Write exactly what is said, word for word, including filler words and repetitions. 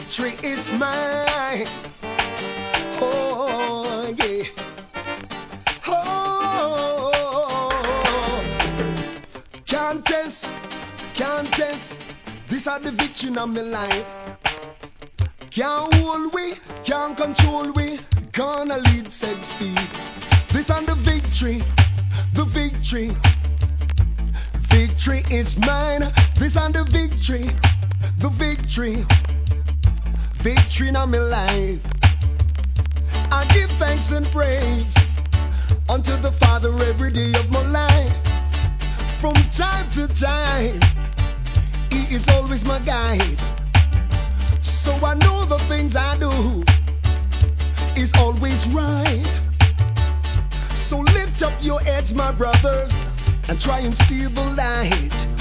victory is mine. Oh, yeah. Oh, can't test, can't test. These are the victory of my life. Can't hold we, can't control we. Gonna lead set speed. This are the victory, the victory. Victory is mine. This are the victory, the victory. Victory in my life. I give thanks and praise unto the Father every day of my life. From time to time, He is always my guide. So I know the things I do is always right. So lift up your heads, my brothers, and try and see the light.